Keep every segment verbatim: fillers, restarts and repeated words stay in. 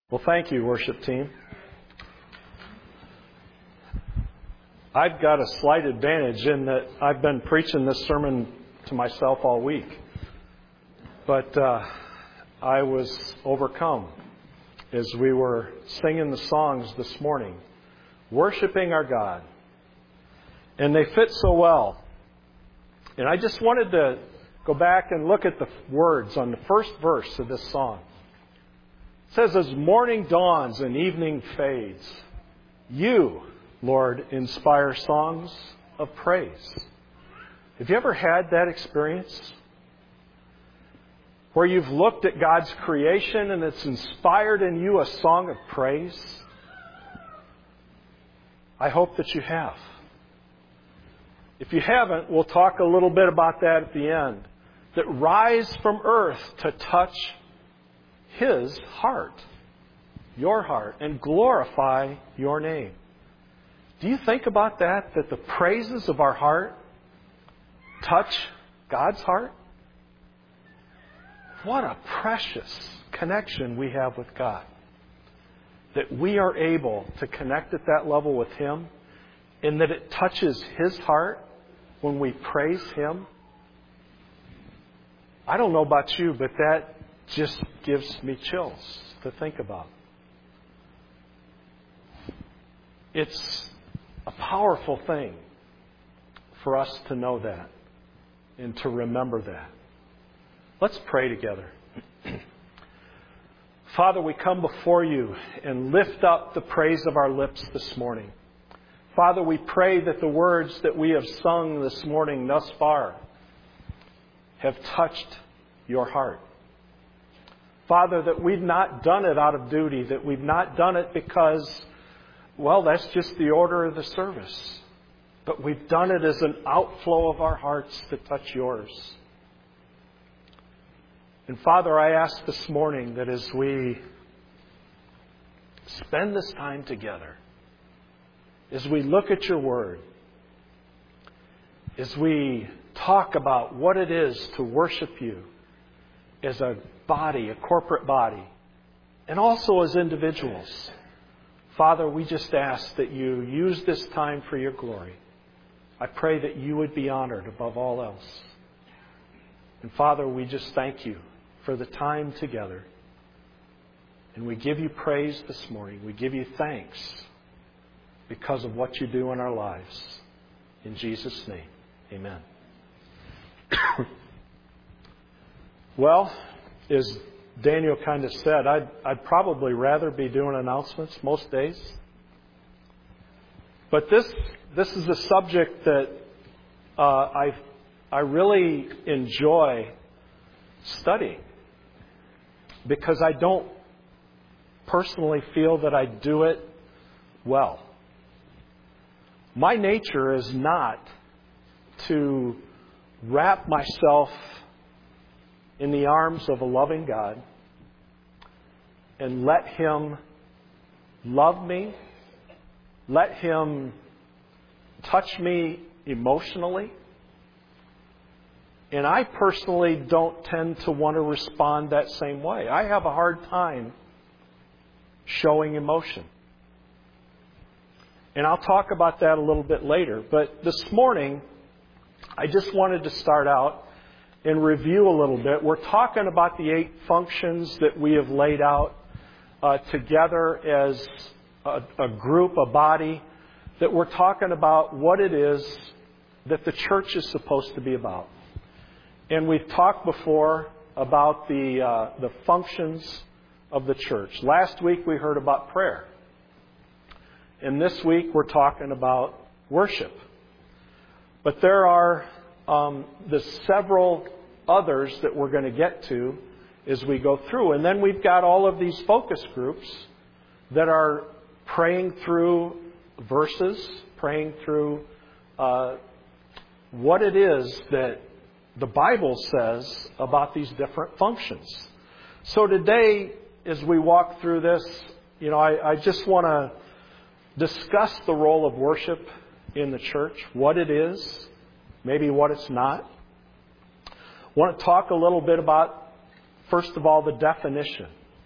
Well, thank you, worship team. I've got a slight advantage in that I've been preaching this sermon to myself all week. But uh, I was overcome as we were singing the songs this morning, worshiping our God. And they fit so well. And I just wanted to go back and look at the words on the first verse of this song. It says, as morning dawns and evening fades, you, Lord, inspire songs of praise. Have you ever had that experience? Where you've looked at God's creation and it's inspired in you a song of praise? I hope that you have. If you haven't, we'll talk a little bit about that at the end. That rise from earth to touch His heart, your heart, and glorify your name. Do you think about that? That the praises of our heart touch God's heart? What a precious connection we have with God. That we are able to connect at that level with Him, and that it touches His heart when we praise Him. I don't know about you, but that just gives me chills to think about. It's a powerful thing for us to know that and to remember that. Let's pray together. Father, we come before you and lift up the praise of our lips this morning. Father, we pray that the words that we have sung this morning thus far have touched your heart. Father, that we've not done it out of duty, that we've not done it because, well, that's just the order of the service. But we've done it as an outflow of our hearts to touch yours. And Father, I ask this morning that as we spend this time together, as we look at your word, as we talk about what it is to worship you as a body, a corporate body, and also as individuals, Father, we just ask that you use this time for your glory. I pray that you would be honored above all else. And Father, we just thank you for the time together. And we give you praise this morning. We give you thanks because of what you do in our lives. In Jesus' name, amen. Well, as Daniel kind of said, I'd, I'd probably rather be doing announcements most days. But this this is a subject that uh, I I really enjoy studying because I don't personally feel that I do it well. My nature is not to wrap myself in the arms of a loving God and let Him love me, let Him touch me emotionally. And I personally don't tend to want to respond that same way. I have a hard time showing emotion. And I'll talk about that a little bit later. But this morning, I just wanted to start out and review a little bit. We're talking about the eight functions that we have laid out uh, together as a, a group, a body, that we're talking about what it is that the church is supposed to be about. And we've talked before about the uh, the functions of the church. Last week we heard about prayer. And this week we're talking about worship. But there are um, the several others that we're going to get to as we go through. And then we've got all of these focus groups that are praying through verses, praying through uh, what it is that the Bible says about these different functions. So today, as we walk through this, you know, I, I just want to discuss the role of worship in the church, what it is, maybe what it's not. I want to talk a little bit about, first of all, the definition.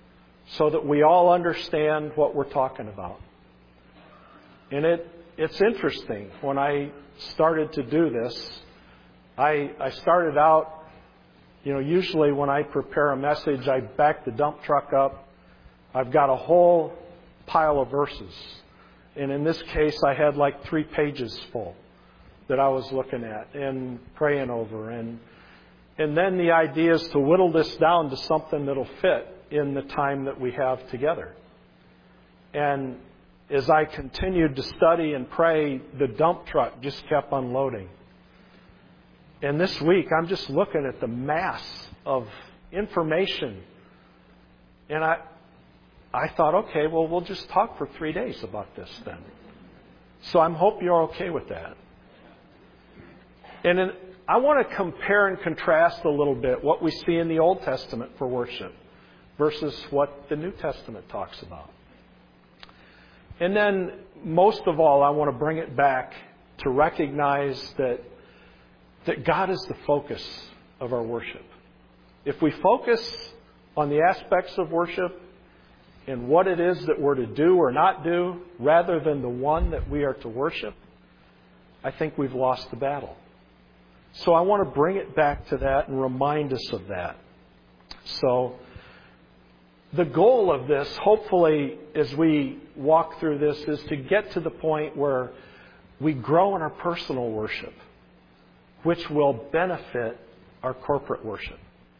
so that we all understand what we're talking about. And it it's interesting. When I started to do this, I I started out, you know, usually when I prepare a message, I back the dump truck up. I've got a whole pile of verses. And in this case, I had like three pages full that I was looking at and praying over. And and then the idea is to whittle this down to something that'll fit in the time that we have together. And as I continued to study and pray, the dump truck just kept unloading. And this week, I'm just looking at the mass of information. And I I thought, okay, well, we'll just talk for three days about this then. So I hope you're okay with that. And then I want to compare and contrast a little bit what we see in the Old Testament for worship versus what the New Testament talks about. And then, most of all, I want to bring it back to recognize that, that God is the focus of our worship. If we focus on the aspects of worship and what it is that we're to do or not do, rather than the one that we are to worship, I think we've lost the battle. So I want to bring it back to that and remind us of that. So the goal of this, hopefully, as we walk through this, is to get to the point where we grow in our personal worship, which will benefit our corporate worship.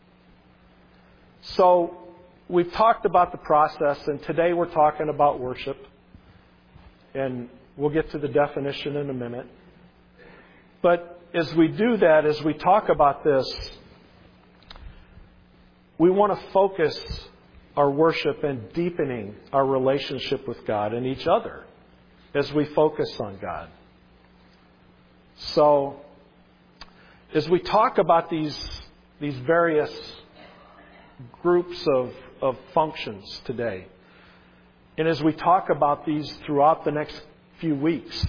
So we've talked about the process, and today we're talking about worship. And we'll get to the definition in a minute. But as we do that, as we talk about this, we want to focus our worship and deepening our relationship with God and each other as we focus on God. So, as we talk about these, these various groups of, of functions today, and as we talk about these throughout the next few weeks,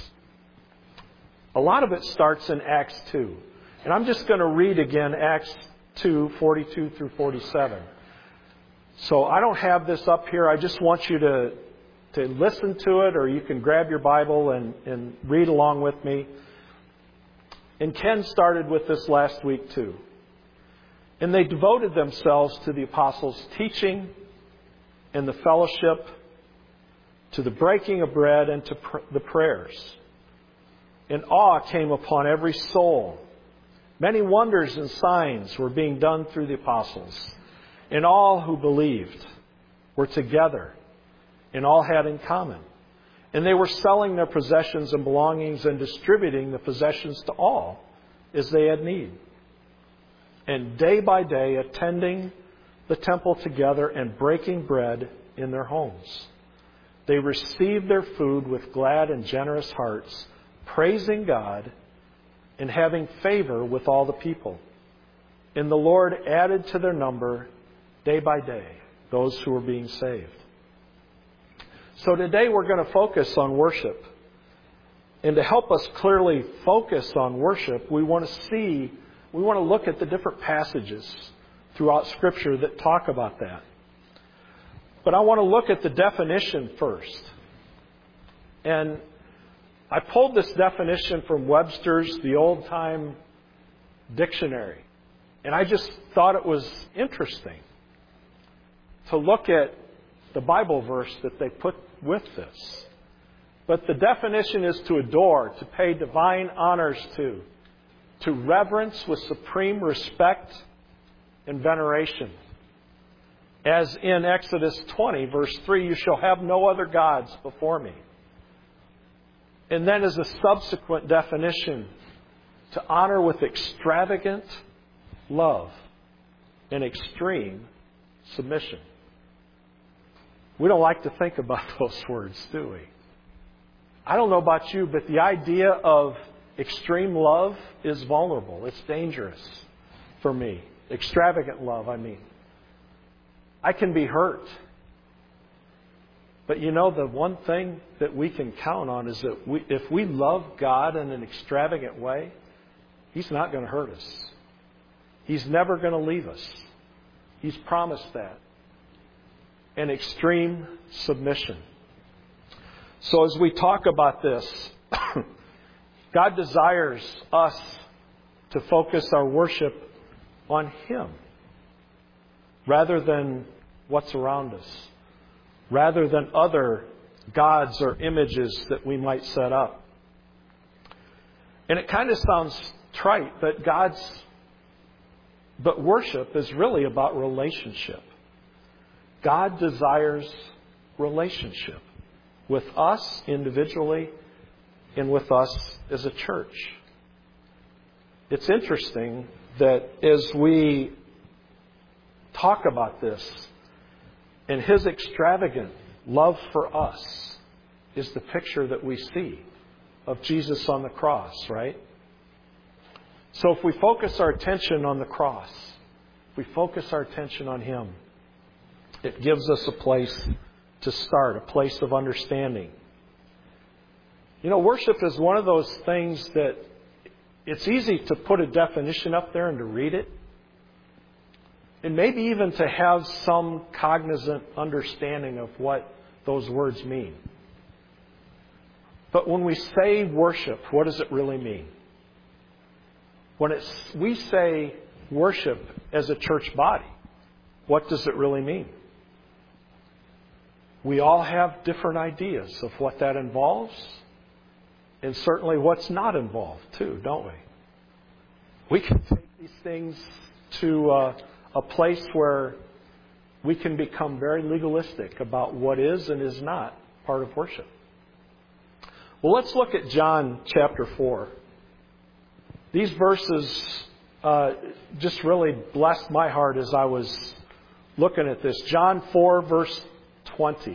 a lot of it starts in Acts two. And I'm just going to read again Acts two, forty-two through forty-seven. So I don't have this up here. I just want you to, to listen to it, or you can grab your Bible and, and read along with me. And Ken started with this last week too. And they devoted themselves to the apostles' teaching and the fellowship, to the breaking of bread and to pr- the prayers. And awe came upon every soul. Many wonders and signs were being done through the apostles. And all who believed were together and all had in common. And they were selling their possessions and belongings and distributing the possessions to all as they had need. And day by day attending the temple together and breaking bread in their homes. They received their food with glad and generous hearts, praising God and having favor with all the people. And the Lord added to their number day by day those who were being saved. So today we're going to focus on worship. And to help us clearly focus on worship, we want to see, we want to look at the different passages throughout Scripture that talk about that. But I want to look at the definition first. And I pulled this definition from Webster's, the Old Time Dictionary. And I just thought it was interesting to look at the Bible verse that they put with this. But the definition is to adore, to pay divine honors to, to reverence with supreme respect and veneration. As in Exodus twenty, verse three, you shall have no other gods before me. And then as a subsequent definition, to honor with extravagant love and extreme submission. We don't like to think about those words, do we? I don't know about you, but the idea of extreme love is vulnerable. It's dangerous for me. Extravagant love, I mean. I can be hurt. But you know, the one thing that we can count on is that we, if we love God in an extravagant way, He's not going to hurt us. He's never going to leave us. He's promised that. and extreme submission. So as we talk about this, God desires us to focus our worship on Him rather than what's around us, rather than other gods or images that we might set up. And it kind of sounds trite, but God's, but worship is really about relationship. God desires relationship with us individually and with us as a church. It's interesting that as we talk about this, and His extravagant love for us is the picture that we see of Jesus on the cross, right? So if we focus our attention on the cross, if we focus our attention on Him, it gives us a place to start, a place of understanding. You know, worship is one of those things that it's easy to put a definition up there and to read it, and maybe even to have some cognizant understanding of what those words mean. But when we say worship, what does it really mean? When it's, we say worship as a church body, what does it really mean? We all have different ideas of what that involves, and certainly what's not involved too, don't we? We can take these things to uh, a place where we can become very legalistic about what is and is not part of worship. Well, let's look at John chapter four. These verses uh, just really blessed my heart as I was looking at this. John four, verse twenty.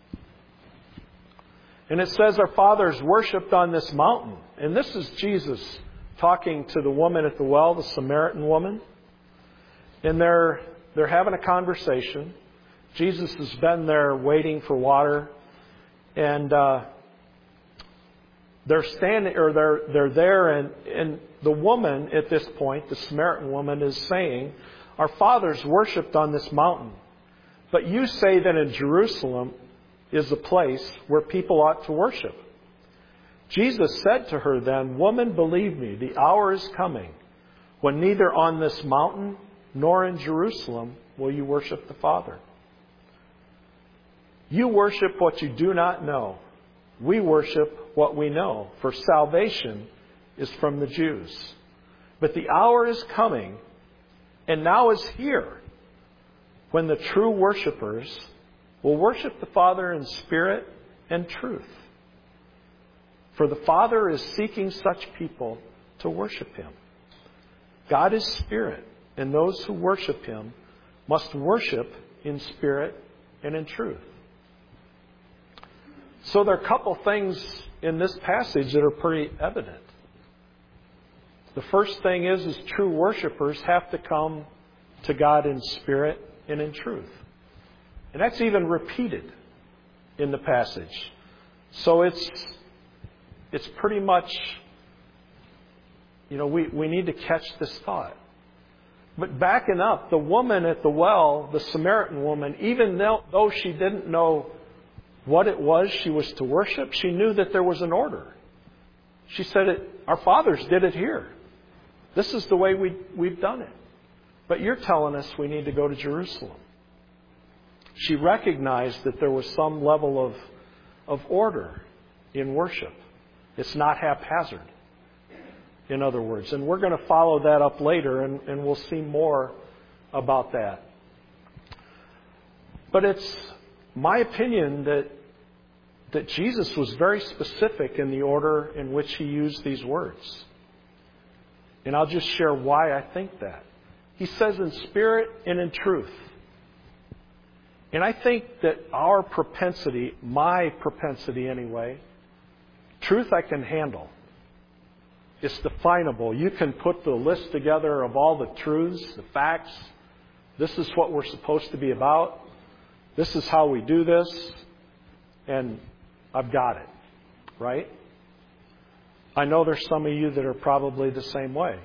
And it says, our fathers worshipped on this mountain. And this is Jesus talking to the woman at the well, the Samaritan woman. And they're, they're having a conversation. Jesus has been there waiting for water. And uh, they're standing, or they're, they're there, and, and the woman at this point, the Samaritan woman, is saying, our fathers worshipped on this mountain. But you say that in Jerusalem is the place where people ought to worship. Jesus said to her then, woman, believe me, the hour is coming when neither on this mountain nor in Jerusalem will you worship the Father. You worship what you do not know. We worship what we know, for salvation is from the Jews. But the hour is coming, and now is here, when the true worshipers will worship the Father in spirit and truth. For the Father is seeking such people to worship Him. God is spirit, and those who worship Him must worship in spirit and in truth. So there are a couple things in this passage that are pretty evident. The first thing is, is true worshipers have to come to God in spirit and in truth. And that's even repeated in the passage. So it's it's pretty much, you know, we, we need to catch this thought. But backing up, the woman at the well, the Samaritan woman, even though, though she didn't know what it was she was to worship, she knew that there was an order. She said, it, our fathers did it here. This is the way we, we've done it. But you're telling us we need to go to Jerusalem. She recognized that there was some level of, of order in worship. It's not haphazard, in other words. And we're going to follow that up later, and, and we'll see more about that. But it's my opinion that, that Jesus was very specific in the order in which He used these words. And I'll just share why I think that. He says in spirit and in truth. And I think that our propensity, my propensity anyway, truth I can handle. It's definable. You can put the list together of all the truths, the facts. This is what we're supposed to be about. This is how we do this. And I've got it. Right? I know there's some of you that are probably the same way.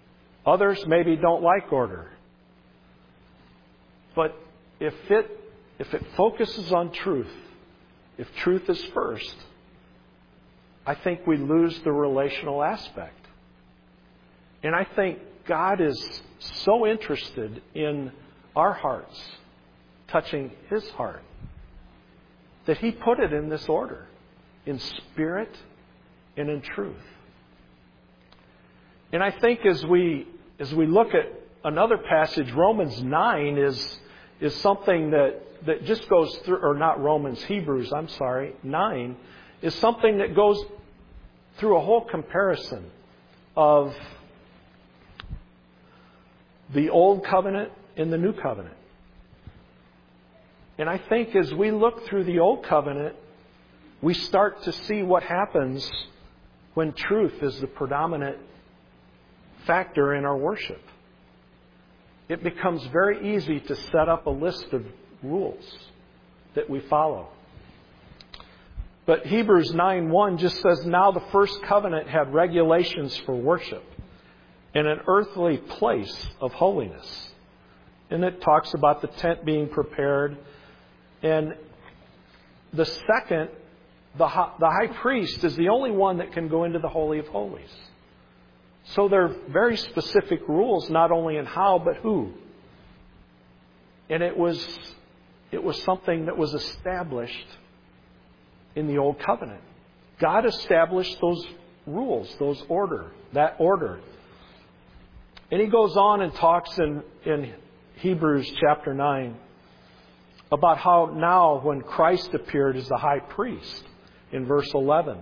Others maybe don't like order. But if it if it focuses on truth, if truth is first, I think we lose the relational aspect. And I think God is so interested in our hearts touching His heart that He put it in this order, in spirit and in truth. And I think as we as we look at another passage, Romans nine is is something that, that just goes through, or not Romans, Hebrews, I'm sorry, nine, is something that goes through a whole comparison of the Old Covenant and the New Covenant. And I think as we look through the Old Covenant, we start to see what happens when truth is the predominant factor in our worship. It becomes very easy to set up a list of rules that we follow. But Hebrews nine one just says, now the first covenant had regulations for worship in an earthly place of holiness. And it talks about the tent being prepared. And the second, the the high priest is the only one that can go into the Holy of Holies. So there are very specific rules, not only in how, but who. And it was it was something that was established in the Old Covenant. God established those rules, those order, that order. And He goes on and talks in, in Hebrews chapter nine about how now when Christ appeared as the high priest in verse eleven,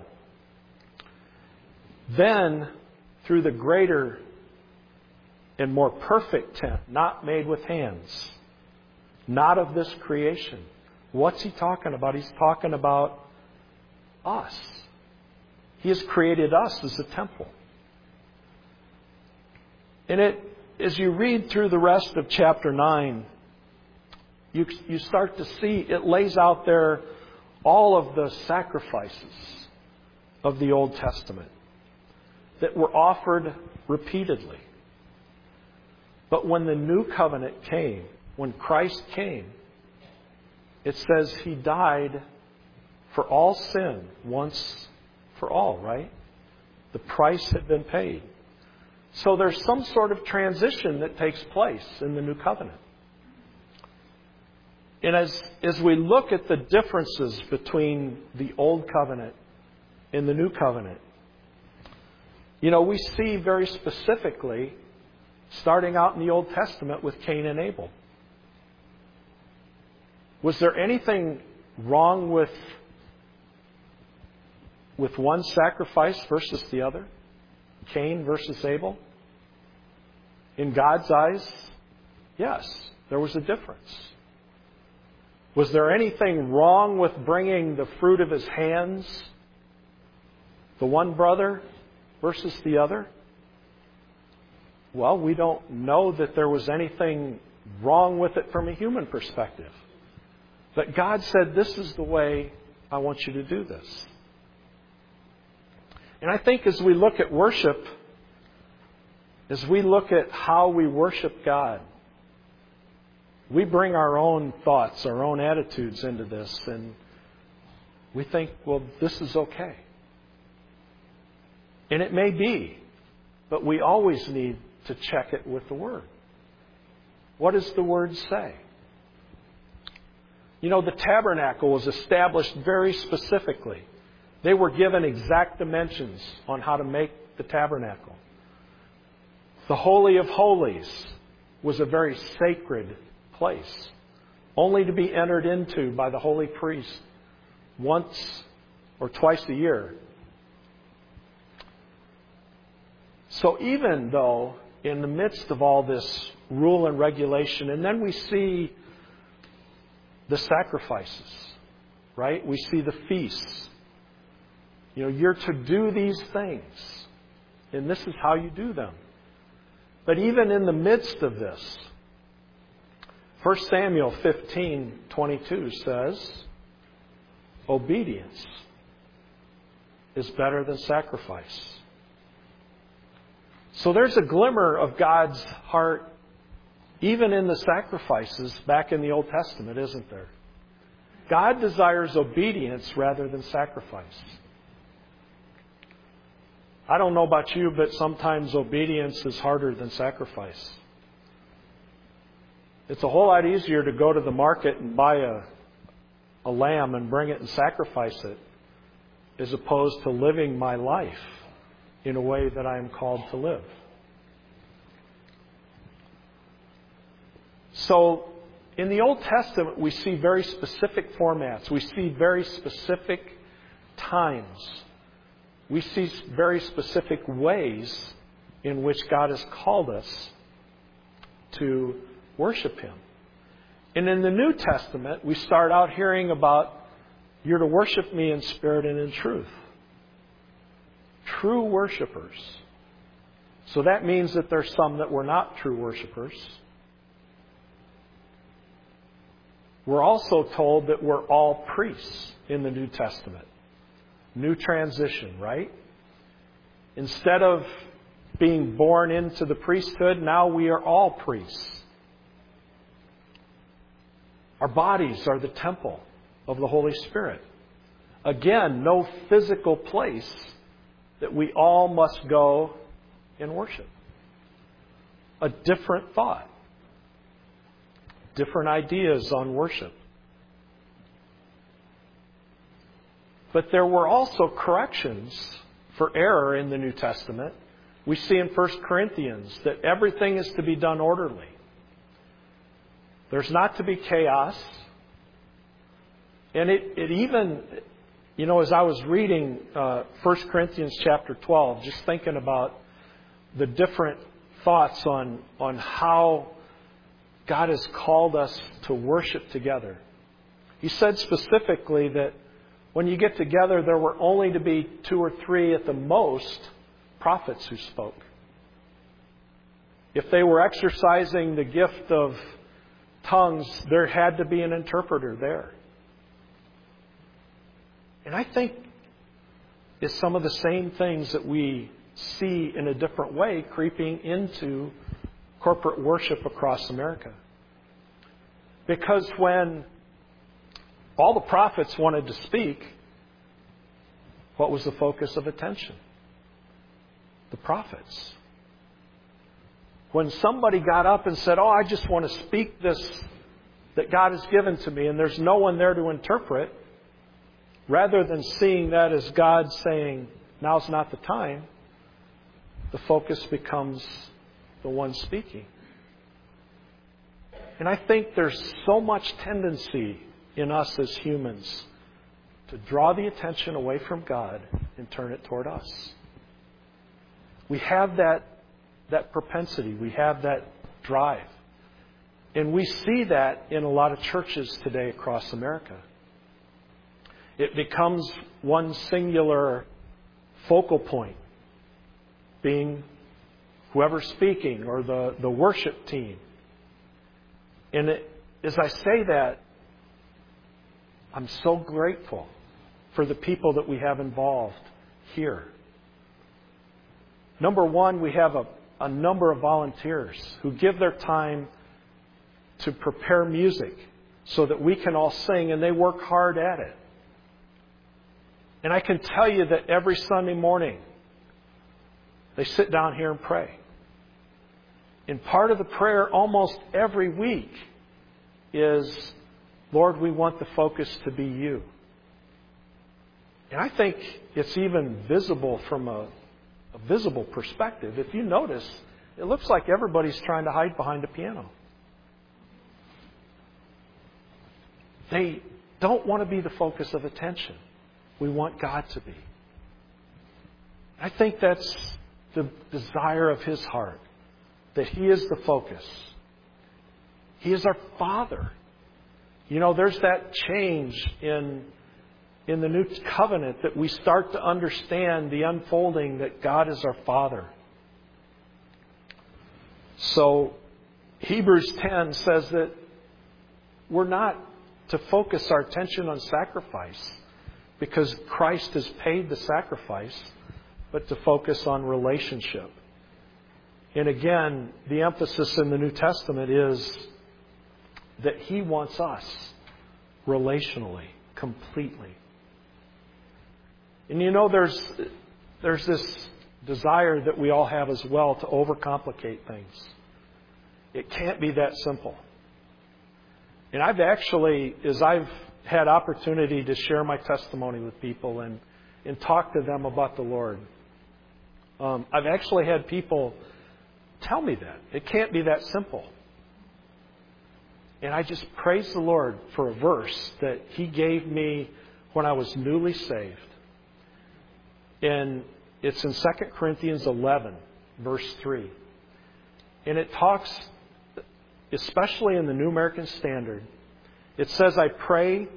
then through the greater and more perfect tent, not made with hands, not of this creation. What's He talking about? He's talking about us. He has created us as a temple. And it, as you read through the rest of chapter nine, you, you start to see it lays out there all of the sacrifices of the Old Testament that were offered repeatedly. But when the new covenant came, when Christ came, it says He died for all sin once for all, right? The price had been paid. So there's some sort of transition that takes place in the new covenant. And as, as we look at the differences between the Old Covenant and the New Covenant, you know, we see very specifically, starting out in the Old Testament with Cain and Abel. Was there anything wrong with, with one sacrifice versus the other? Cain versus Abel? In God's eyes, yes, there was a difference. Was there anything wrong with bringing the fruit of his hands, the one brother versus the other? Well, we don't know that there was anything wrong with it from a human perspective. But God said, this is the way I want you to do this. And I think as we look at worship, as we look at how we worship God, we bring our own thoughts, our own attitudes into this, and we think, well, this is okay. And it may be, but we always need to check it with the Word. What does the Word say? You know, the tabernacle was established very specifically. They were given exact dimensions on how to make the tabernacle. The Holy of Holies was a very sacred place, only to be entered into by the holy priest once or twice a year. So even though in the midst of all this rule and regulation, and then we see the sacrifices, right? We see the feasts. You know, you're to do these things, and this is how you do them. But even in the midst of this, First Samuel fifteen twenty-two says, obedience is better than sacrifice. So there's a glimmer of God's heart even in the sacrifices back in the Old Testament, isn't there? God desires obedience rather than sacrifice. I don't know about you, but sometimes obedience is harder than sacrifice. It's a whole lot easier to go to the market and buy a, a lamb and bring it and sacrifice it, as opposed to living my life in a way that I am called to live. So, in the Old Testament, we see very specific formats. We see very specific times. We see very specific ways in which God has called us to worship Him. And in the New Testament, we start out hearing about, you're to worship me in spirit and in truth. True worshipers. So that means that there's some that were not true worshipers. We're also told that we're all priests in the New Testament. New transition, right? Instead of being born into the priesthood, now we are all priests. Our bodies are the temple of the Holy Spirit. Again, no physical place that we all must go and worship. A different thought. Different ideas on worship. But there were also corrections for error in the New Testament. We see in First Corinthians that everything is to be done orderly. There's not to be chaos. And it, it even, you know, as I was reading uh, First Corinthians chapter twelve, just thinking about the different thoughts on, on how God has called us to worship together. He said specifically that when you get together, there were only to be two or three at the most prophets who spoke. If they were exercising the gift of tongues, there had to be an interpreter there. And I think it's some of the same things that we see in a different way creeping into corporate worship across America. Because when all the prophets wanted to speak, what was the focus of attention? The prophets. When somebody got up and said, oh, I just want to speak this that God has given to me, and there's no one there to interpret, rather than seeing that as God saying, now's not the time, the focus becomes the one speaking. And I think there's so much tendency in us as humans to draw the attention away from God and turn it toward us. We have that, that propensity. We have that drive. And we see that in a lot of churches today across America. It becomes one singular focal point, being whoever's speaking or the, the worship team. And it, as I say that, I'm so grateful for the people that we have involved here. Number one, we have a, a number of volunteers who give their time to prepare music so that we can all sing, and they work hard at it. And I can tell you that every Sunday morning, they sit down here and pray. And part of the prayer almost every week is, Lord, we want the focus to be you. And I think it's even visible from a, a visible perspective. If you notice, it looks like everybody's trying to hide behind a piano. They don't want to be the focus of attention. We want God to be. I think that's the desire of His heart, that He is the focus. He is our Father. You know, there's that change in, in the New Covenant that we start to understand the unfolding that God is our Father. So, Hebrews ten says that we're not to focus our attention on sacrifice because Christ has paid the sacrifice, but to focus on relationship. And again, the emphasis in the New Testament is that He wants us relationally, completely. And you know, there's there's this desire that we all have as well to overcomplicate things. It can't be that simple. And I've actually, as I've had opportunity to share my testimony with people and, and talk to them about the Lord, um, I've actually had people tell me that. It can't be that simple. And I just praise the Lord for a verse that He gave me when I was newly saved. And it's in Second Corinthians eleven, verse three. And it talks, especially in the New American Standard, it says, I pray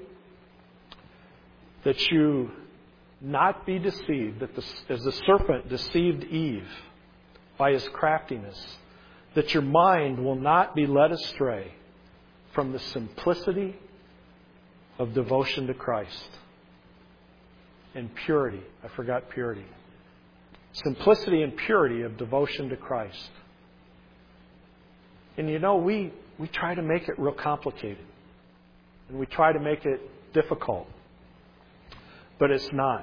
that you not be deceived, that the, as the serpent deceived Eve by his craftiness, that your mind will not be led astray from the simplicity of devotion to Christ. And purity. I forgot purity. Simplicity and purity of devotion to Christ. And you know, we, we try to make it real complicated. And we try to make it difficult. But it's not.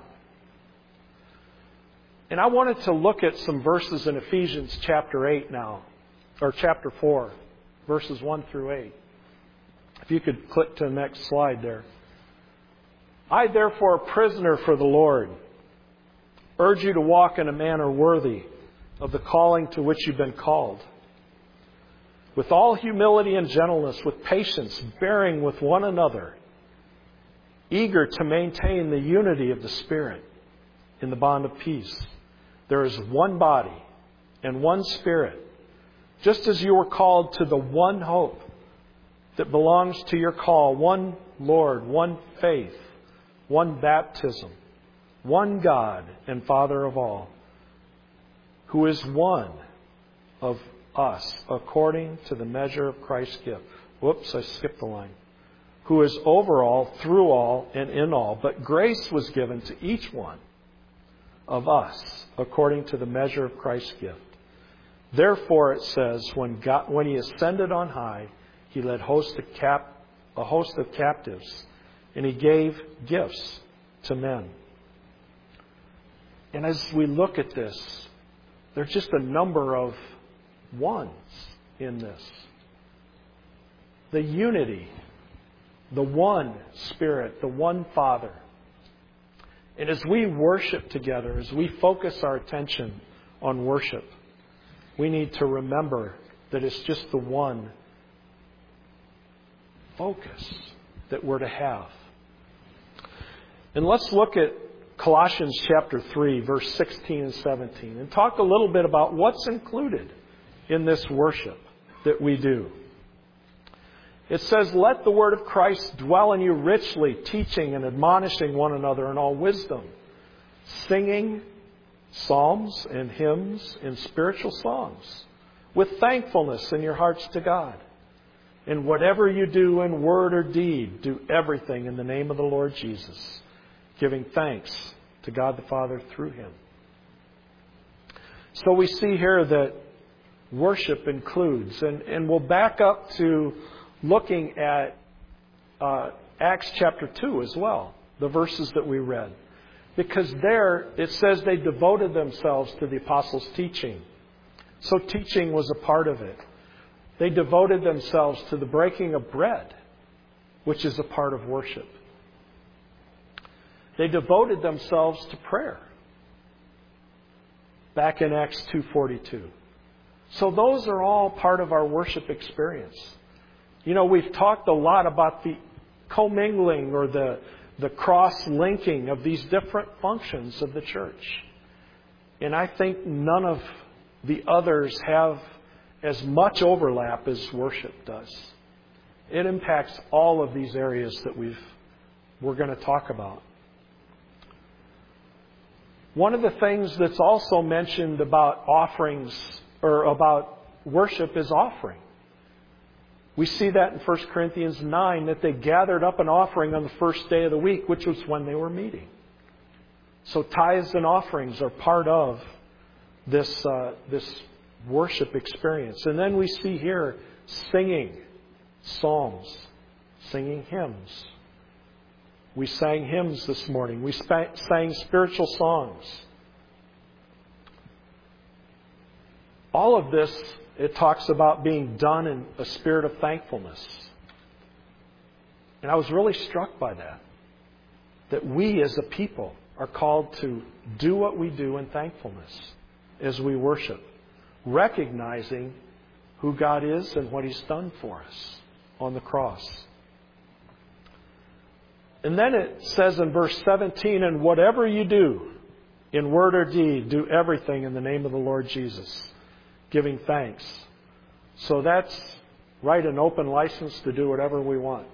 And I wanted to look at some verses in Ephesians chapter eight now. Or chapter four. Verses one through eight. If you could click to the next slide there. I, therefore, a prisoner for the Lord, urge you to walk in a manner worthy of the calling to which you've been called, with all humility and gentleness, with patience, bearing with one another, eager to maintain the unity of the Spirit in the bond of peace. There is one body and one Spirit, just as you were called to the one hope that belongs to your call, one Lord, one faith, one baptism, one God and Father of all, who is one of us according to the measure of Christ's gift. Whoops, I skipped the line. Who is over all, through all, and in all. But grace was given to each one of us according to the measure of Christ's gift. Therefore, it says, when God, when He ascended on high, He led host of cap, a host of captives, and He gave gifts to men. And as we look at this, there's just a number of ones in this. The unity, the one Spirit, the one Father. And as we worship together, as we focus our attention on worship, we need to remember that it's just the one focus that we're to have. And let's look at Colossians chapter three, verse sixteen and seventeen, and talk a little bit about what's included in this worship that we do. It says, let the word of Christ dwell in you richly, teaching and admonishing one another in all wisdom, singing psalms and hymns and spiritual songs, with thankfulness in your hearts to God. And whatever you do in word or deed, do everything in the name of the Lord Jesus, giving thanks to God the Father through Him. So we see here that worship includes, and, and we'll back up to looking at uh, Acts chapter two as well, the verses that we read. Because there it says they devoted themselves to the apostles' teaching. So teaching was a part of it. They devoted themselves to the breaking of bread, which is a part of worship. They devoted themselves to prayer. Back in Acts two forty-two. So those are all part of our worship experience. You know, we've talked a lot about the commingling or the, the cross-linking of these different functions of the church. And I think none of the others have as much overlap as worship does. It impacts all of these areas that we've, we're going to talk about. One of the things that's also mentioned about offerings or about worship is offering. We see that in First Corinthians nine, that they gathered up an offering on the first day of the week, which was when they were meeting. So tithes and offerings are part of this, uh, this worship experience. And then we see here singing psalms, singing hymns, We sang hymns this morning. We sp- sang spiritual songs. All of this, it talks about being done in a spirit of thankfulness. And I was really struck by that. That we as a people are called to do what we do in thankfulness as we worship, recognizing who God is and what He's done for us on the cross. And then it says in verse seventeen, and whatever you do, in word or deed, do everything in the name of the Lord Jesus, giving thanks. So that's right, an open license to do whatever we want.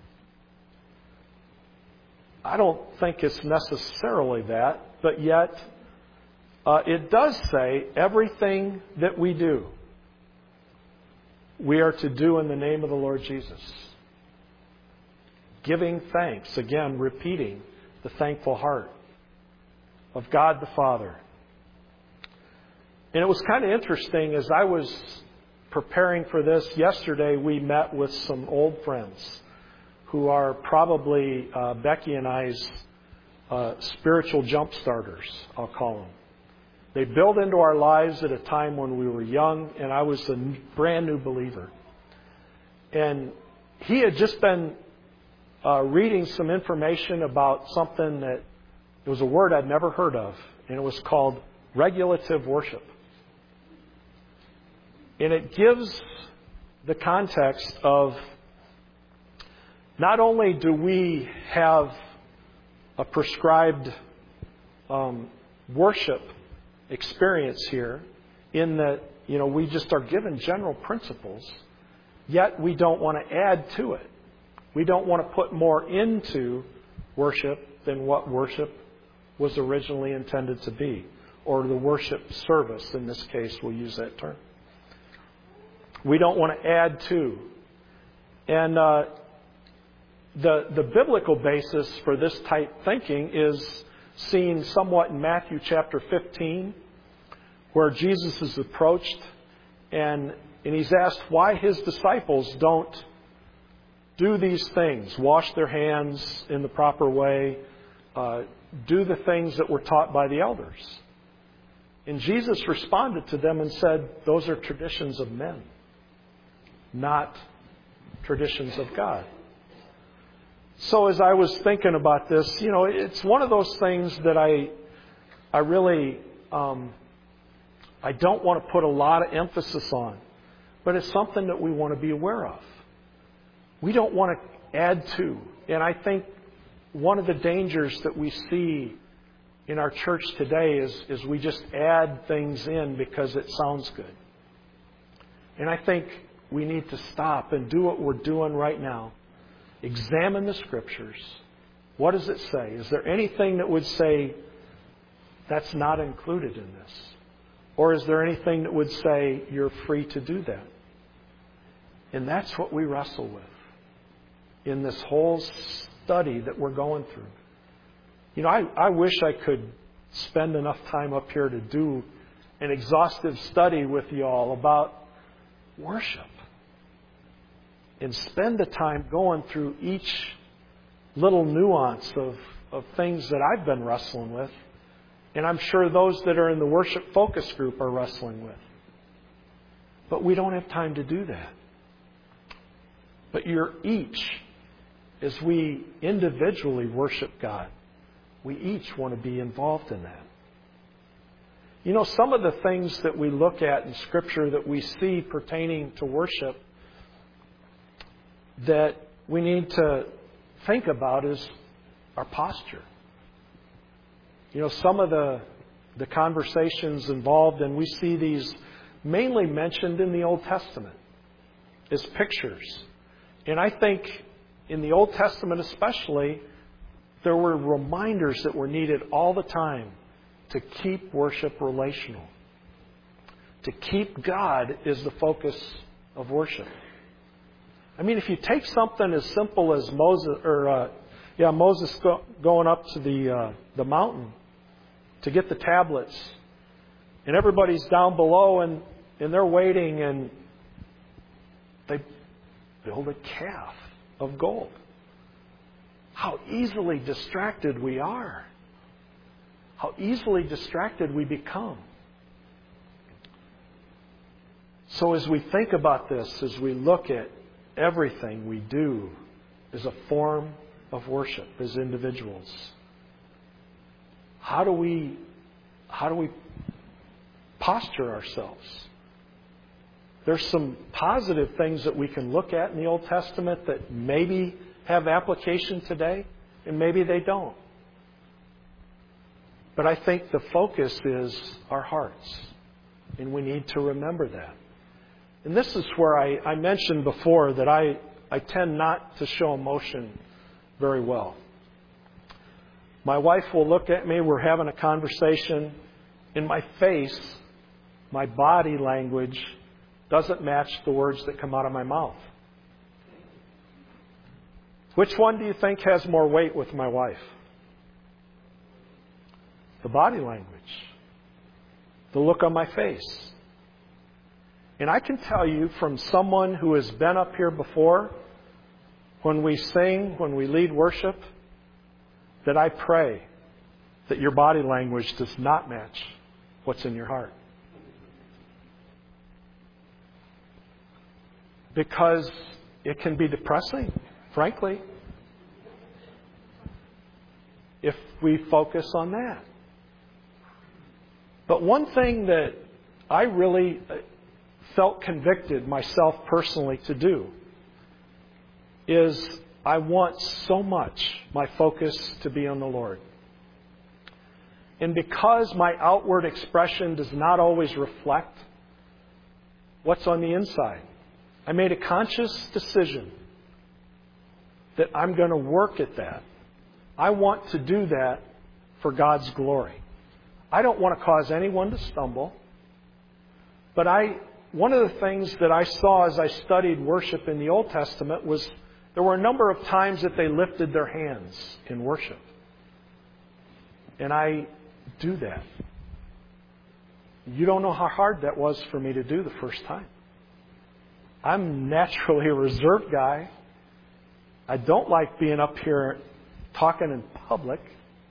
I don't think it's necessarily that, but yet uh, it does say everything that we do, we are to do in the name of the Lord Jesus. Giving thanks, again, repeating the thankful heart of God the Father. And it was kind of interesting as I was preparing for this. Yesterday we met with some old friends who are probably uh, Becky and I's uh, spiritual jump starters, I'll call them. They built into our lives at a time when we were young, and I was a brand new believer. And he had just been uh, reading some information about something that, it was a word I'd never heard of, and it was called regulative worship. And it gives the context of not only do we have a prescribed um, worship experience here in that, you know, we just are given general principles, yet we don't want to add to it. We don't want to put more into worship than what worship was originally intended to be, or the worship service, in this case, we'll use that term. We don't want to add to. And uh, the the biblical basis for this type thinking is seen somewhat in Matthew chapter fifteen, where Jesus is approached and, and he's asked why his disciples don't do these things, wash their hands in the proper way, uh, do the things that were taught by the elders. And Jesus responded to them and said, those are traditions of men, not traditions of God. So as I was thinking about this, you know, it's one of those things that I, I really, um, I don't want to put a lot of emphasis on, but it's something that we want to be aware of. We don't want to add to. And I think one of the dangers that we see in our church today is, is we just add things in because it sounds good. And I think we need to stop and do what we're doing right now. Examine the Scriptures. What does it say? Is there anything that would say that's not included in this? Or is there anything that would say you're free to do that? And that's what we wrestle with in this whole study that we're going through. You know, I, I wish I could spend enough time up here to do an exhaustive study with you all about worship. And spend the time going through each little nuance of, of things that I've been wrestling with. And I'm sure those that are in the worship focus group are wrestling with. But we don't have time to do that. But you're each, as we individually worship God, we each want to be involved in that. You know, some of the things that we look at in Scripture that we see pertaining to worship that we need to think about is our posture. You know, some of the the conversations involved, and we see these mainly mentioned in the Old Testament as pictures. And I think in the Old Testament especially, there were reminders that were needed all the time to keep worship relational. To keep God as the focus of worship. I mean, if you take something as simple as Moses, or uh, yeah, Moses go, going up to the uh, the mountain to get the tablets, and everybody's down below, and, and they're waiting, and they build a calf of gold. how easily distracted we are. How easily distracted we become. So as we think about this, as we look at everything we do as a form of worship as individuals, how do we, how do we posture ourselves? There's some positive things that we can look at in the Old Testament that maybe have application today, and maybe they don't. But I think the focus is our hearts, and we need to remember that. And this is where I, I mentioned before that I, I tend not to show emotion very well. My wife will look at me, we're having a conversation, in my face, my body language doesn't match the words that come out of my mouth. Which one do you think has more weight with my wife? The body language. The look on my face. And I can tell you from someone who has been up here before, when we sing, when we lead worship, that I pray that your body language does not match what's in your heart. Because it can be depressing, frankly, if we focus on that. But one thing that I really felt convicted myself personally to do is I want so much my focus to be on the Lord. And because my outward expression does not always reflect what's on the inside, I made a conscious decision that I'm going to work at that. I want to do that for God's glory. I don't want to cause anyone to stumble. But I, one of the things that I saw as I studied worship in the Old Testament was there were a number of times that they lifted their hands in worship. And I do that. You don't know how hard that was for me to do the first time. I'm naturally a reserved guy. I don't like being up here talking in public.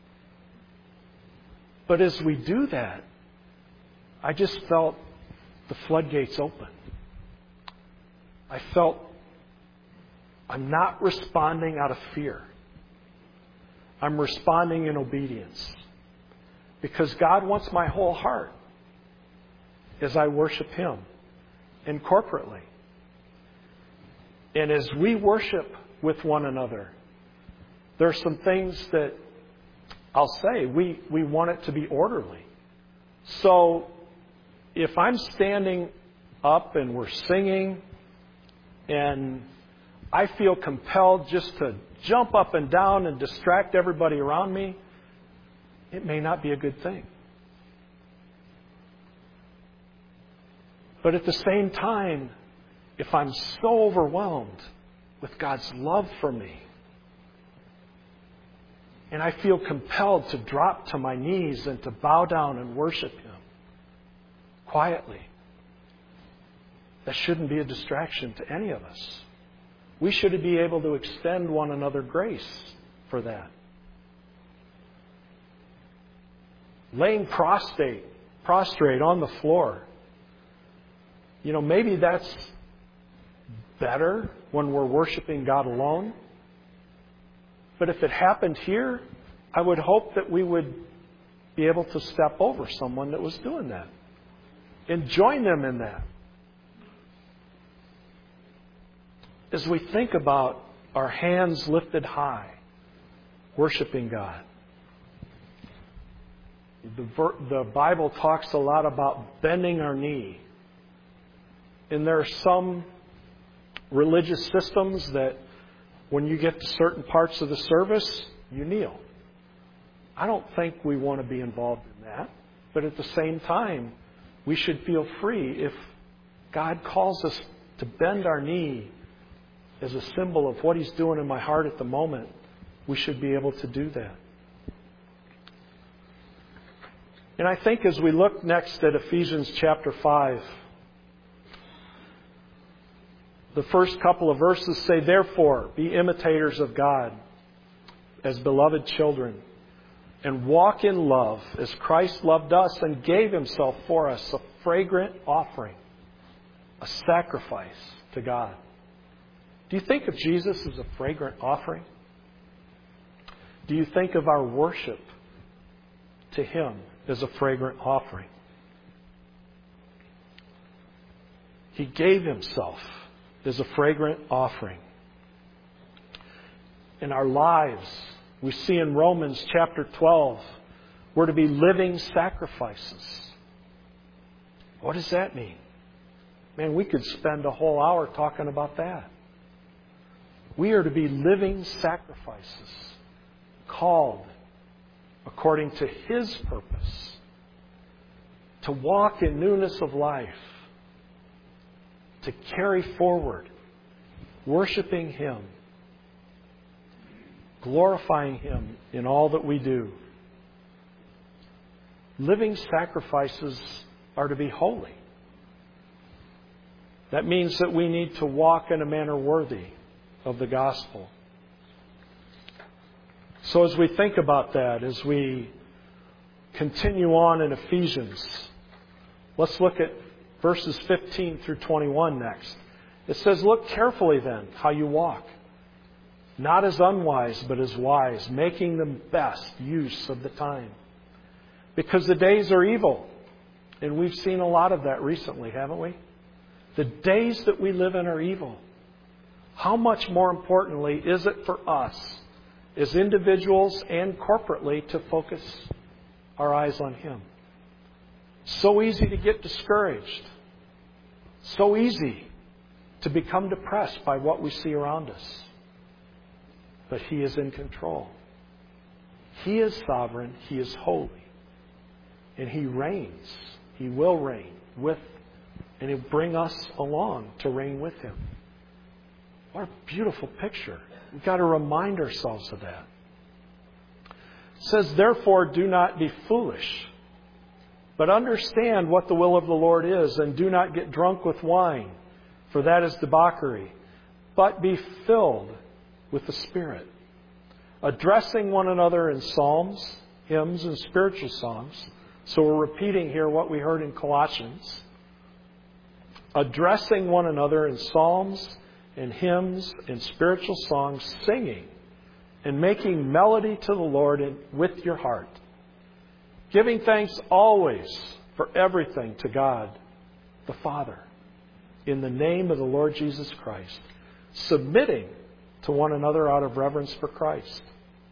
But as we do that, I just felt the floodgates open. I felt I'm not responding out of fear. I'm responding in obedience. Because God wants my whole heart as I worship Him and corporately. And as we worship with one another, there are some things that I'll say we, we want it to be orderly. So if I'm standing up and we're singing and I feel compelled just to jump up and down and distract everybody around me, it may not be a good thing. But at the same time, if I'm so overwhelmed with God's love for me, and I feel compelled to drop to my knees and to bow down and worship Him quietly, that shouldn't be a distraction to any of us. We should be able to extend one another grace for that. Laying prostrate, prostrate on the floor. You know, maybe that's better when we're worshiping God alone. But if it happened here, I would hope that we would be able to step over someone that was doing that and join them in that. As we think about our hands lifted high, worshiping God, the, ver- the Bible talks a lot about bending our knee. And there are some religious systems that when you get to certain parts of the service, you kneel. I don't think we want to be involved in that. But at the same time, we should feel free if God calls us to bend our knee as a symbol of what He's doing in my heart at the moment. We should be able to do that. And I think as we look next at Ephesians chapter five, the first couple of verses say, "Therefore, be imitators of God as beloved children and walk in love as Christ loved us and gave Himself for us, a fragrant offering, a sacrifice to God. Do you think of Jesus as a fragrant offering? Do you think of our worship to Him as a fragrant offering? He gave Himself as a fragrant offering. In our lives, we see in Romans chapter twelve, we're to be living sacrifices. What does that mean? Man, we could spend a whole hour talking about that. We are to be living sacrifices, called according to His purpose, to walk in newness of life, to carry forward, worshiping Him, glorifying Him in all that we do. Living sacrifices are to be holy. That means that we need to walk in a manner worthy of the gospel. So as we think about that, as we continue on in Ephesians, let's look at verses fifteen through twenty-one next. It says, "Look carefully then how you walk, not as unwise, but as wise, making the best use of the time. Because the days are evil." And we've seen a lot of that recently, haven't we? The days that we live in are evil. How much more importantly is it for us as individuals and corporately to focus our eyes on Him? So easy to get discouraged. So easy to become depressed by what we see around us. But He is in control. He is sovereign. He is holy. And He reigns. He will reign with, and He'll bring us along to reign with Him. What a beautiful picture. We've got to remind ourselves of that. It says, "Therefore do not be foolish, but understand what the will of the Lord is, and do not get drunk with wine, for that is debauchery, but be filled with the Spirit, addressing one another in psalms, hymns, and spiritual songs." So we're repeating here what we heard in Colossians. Addressing one another in psalms and hymns and spiritual songs, singing and making melody to the Lord in, with your heart, giving thanks always for everything to God the Father, in the name of the Lord Jesus Christ, submitting to one another out of reverence for Christ.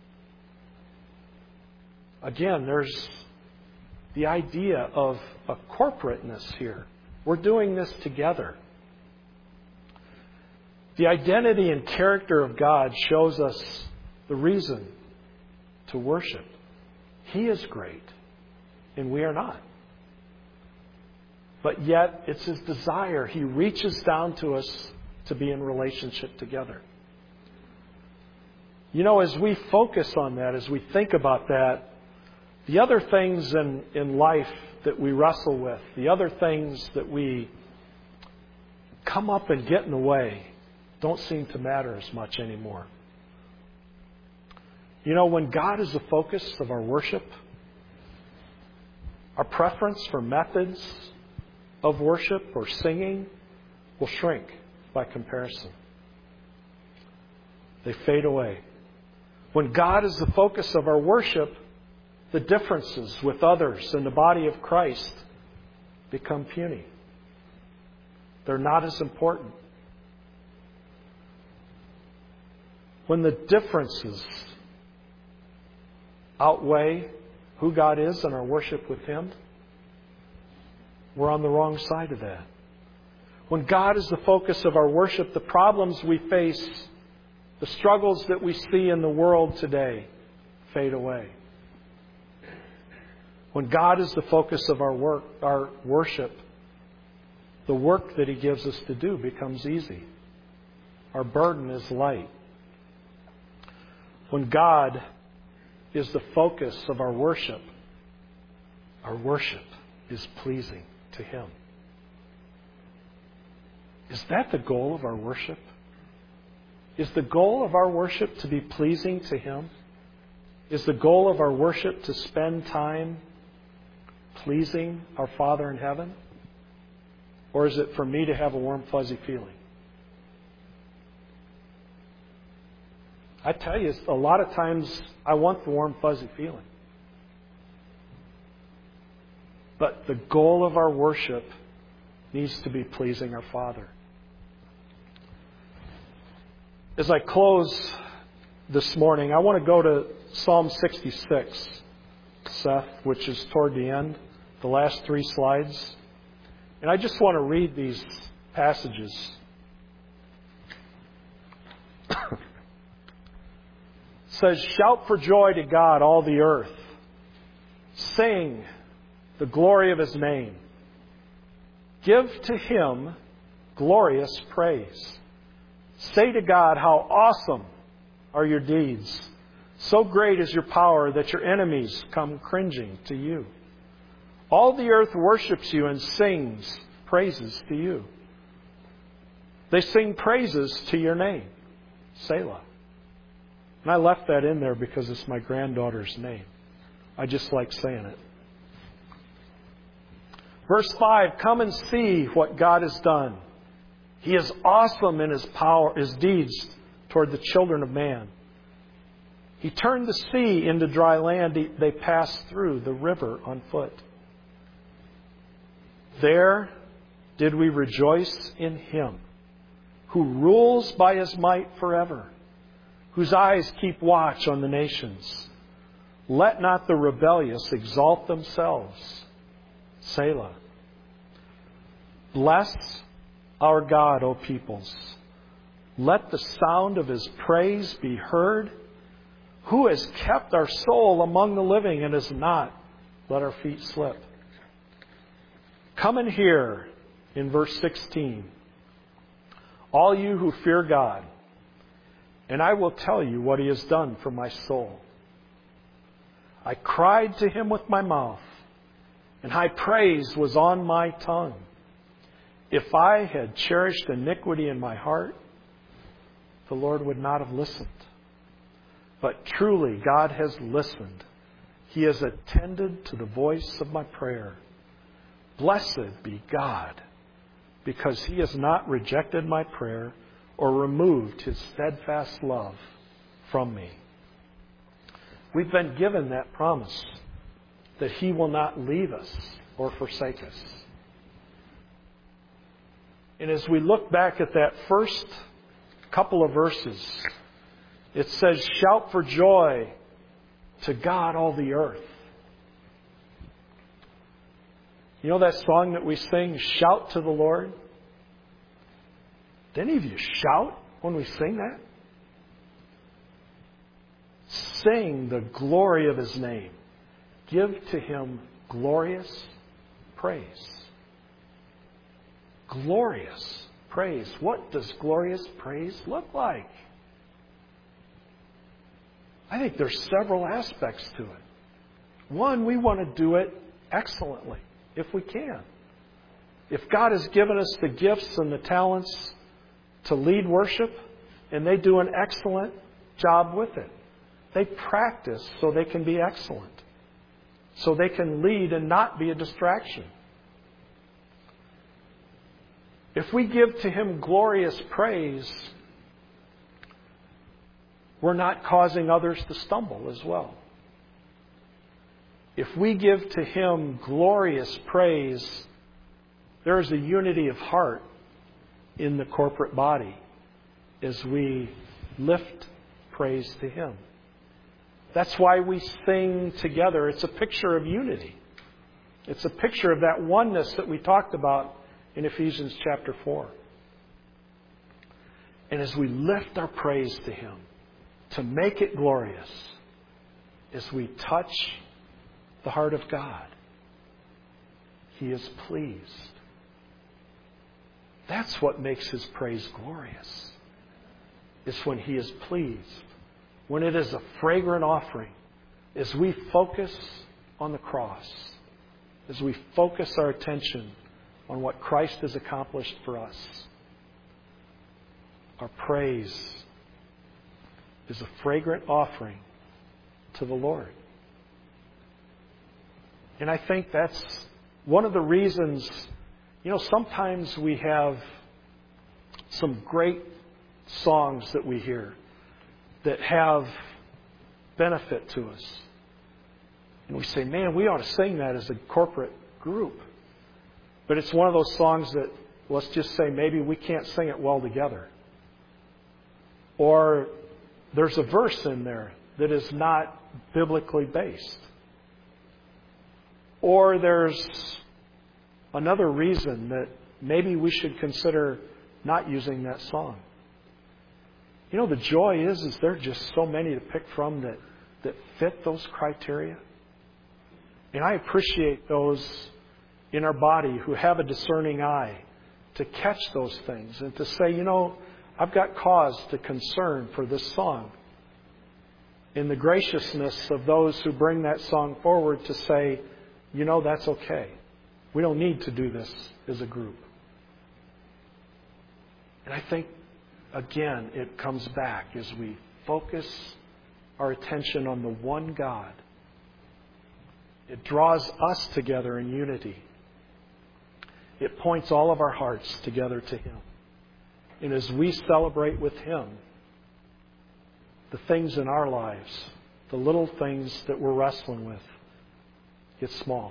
Again, there's the idea of a corporateness here. We're doing this together. The identity and character of God shows us the reason to worship. He is great, and we are not. But yet, it's His desire. He reaches down to us to be in relationship together. You know, as we focus on that, as we think about that, the other things in, in life that we wrestle with, the other things that we come up and get in the way, don't seem to matter as much anymore. You know, when God is the focus of our worship, our preference for methods of worship or singing will shrink by comparison. They fade away. When God is the focus of our worship, the differences with others in the body of Christ become puny. They're not as important. When the differences outweigh who God is and our worship with Him, we're on the wrong side of that. When God is the focus of our worship, the problems we face, the struggles that we see in the world today fade away. When God is the focus of our work, our worship, the work that He gives us to do becomes easy. Our burden is light. When God is the focus of our worship, our worship is pleasing to Him. Is that the goal of our worship? Is the goal of our worship to be pleasing to Him? Is the goal of our worship to spend time pleasing our Father in heaven? Or is it for me to have a warm, fuzzy feeling? I tell you, a lot of times I want the warm, fuzzy feeling. But the goal of our worship needs to be pleasing our Father. As I close this morning, I want to go to Psalm sixty-six, Seth, which is toward the end, the last three slides. And I just want to read these passages. It says, "Shout for joy to God, all the earth. Sing the glory of His name. Give to Him glorious praise. Say to God, how awesome are your deeds. So great is your power that your enemies come cringing to you. All the earth worships you and sings praises to you. They sing praises to your name, Selah." And I left that in there because it's my granddaughter's name. I just like saying it. Verse five, "Come and see what God has done. He is awesome in His power, His deeds toward the children of man. He turned the sea into dry land. They passed through the river on foot. There did we rejoice in Him, who rules by His might forever, whose eyes keep watch on the nations. Let not the rebellious exalt themselves. Selah. Bless our God, O peoples. Let the sound of His praise be heard. Who has kept our soul among the living and has not let our feet slip? Come and hear," in verse sixteen, "all you who fear God, and I will tell you what He has done for my soul. I cried to Him with my mouth, and high praise was on my tongue. If I had cherished iniquity in my heart, the Lord would not have listened. But truly, God has listened. He has attended to the voice of my prayer. Blessed be God, because He has not rejected my prayer or removed His steadfast love from me." We've been given that promise that He will not leave us or forsake us. And as we look back at that first couple of verses, it says, "Shout for joy to God, all the earth." You know that song that we sing, "Shout to the Lord"? Do any of you shout when we sing that? Sing the glory of His name. Give to Him glorious praise. Glorious praise. What does glorious praise look like? I think there's several aspects to it. One, we want to do it excellently, if we can. If God has given us the gifts and the talents to lead worship, and they do an excellent job with it. They practice so they can be excellent. So they can lead and not be a distraction. If we give to Him glorious praise, we're not causing others to stumble as well. If we give to Him glorious praise, there is a unity of heart in the corporate body as we lift praise to Him. That's why we sing together. It's a picture of unity. It's a picture of that oneness that we talked about in Ephesians chapter four. And as we lift our praise to Him, to make it glorious, as we touch the heart of God, He is pleased. That's what makes His praise glorious. It's when He is pleased. When it is a fragrant offering. As we focus on the cross. As we focus our attention on what Christ has accomplished for us. Our praise is a fragrant offering to the Lord. And I think that's one of the reasons, you know, sometimes we have some great songs that we hear that have benefit to us. And we say, man, we ought to sing that as a corporate group. But it's one of those songs that, let's just say, maybe we can't sing it well together. Or there's a verse in there that is not biblically based. Or there's another reason that maybe we should consider not using that song. You know, the joy is, is there are just so many to pick from that, that fit those criteria. And I appreciate those in our body who have a discerning eye to catch those things and to say, you know, I've got cause to concern for this song. In the graciousness of those who bring that song forward to say, you know, that's okay. We don't need to do this as a group. And I think, again, it comes back as we focus our attention on the one God. It draws us together in unity. It points all of our hearts together to Him. And as we celebrate with Him, the things in our lives, the little things that we're wrestling with, get small.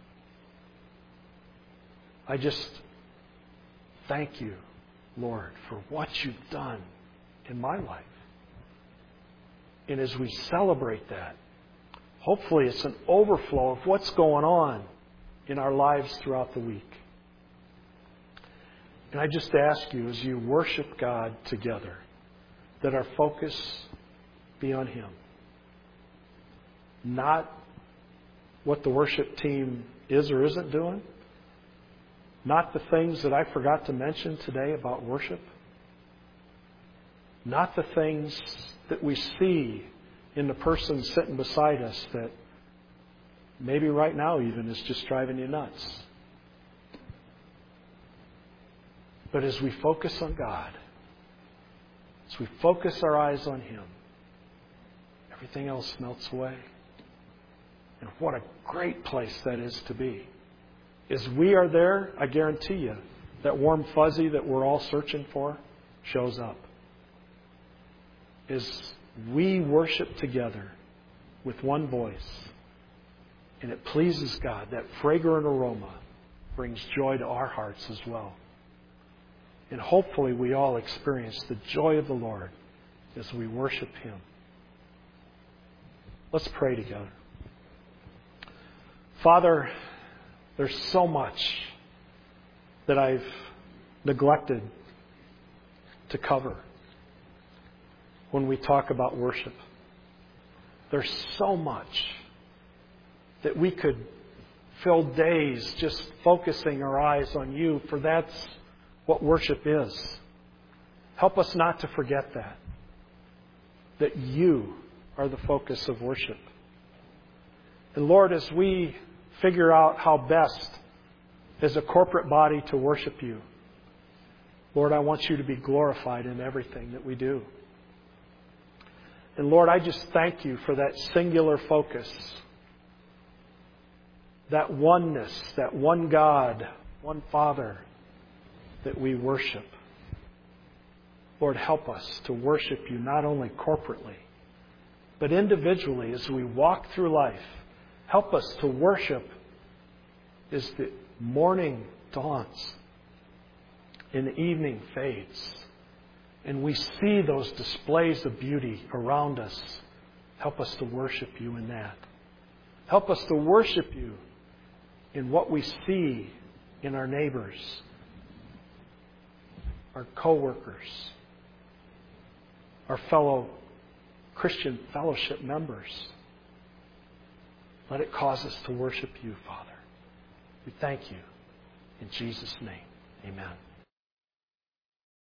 I just thank you, Lord, for what you've done in my life. And as we celebrate that, hopefully it's an overflow of what's going on in our lives throughout the week. And I just ask you, as you worship God together, that our focus be on Him. Not what the worship team is or isn't doing. Not the things that I forgot to mention today about worship. Not the things that we see in the person sitting beside us that maybe right now even is just driving you nuts. But as we focus on God, as we focus our eyes on Him, everything else melts away. And what a great place that is to be. As we are there, I guarantee you, that warm fuzzy that we're all searching for shows up. As we worship together with one voice, and it pleases God, that fragrant aroma brings joy to our hearts as well. And hopefully we all experience the joy of the Lord as we worship Him. Let's pray together. Father, there's so much that I've neglected to cover when we talk about worship. There's so much that we could fill days just focusing our eyes on You, for that's what worship is. Help us not to forget that. That You are the focus of worship. And Lord, as we figure out how best as a corporate body to worship You, Lord, I want You to be glorified in everything that we do. And Lord, I just thank You for that singular focus, that oneness, that one God, one Father that we worship. Lord, help us to worship You not only corporately, but individually as we walk through life. Help us to worship as the morning dawns and the evening fades, and we see those displays of beauty around us. Help us to worship You in that. Help us to worship You in what we see in our neighbors, our co-workers, our fellow Christian fellowship members. Let it cause us to worship You, Father. We thank You. In Jesus' name, amen.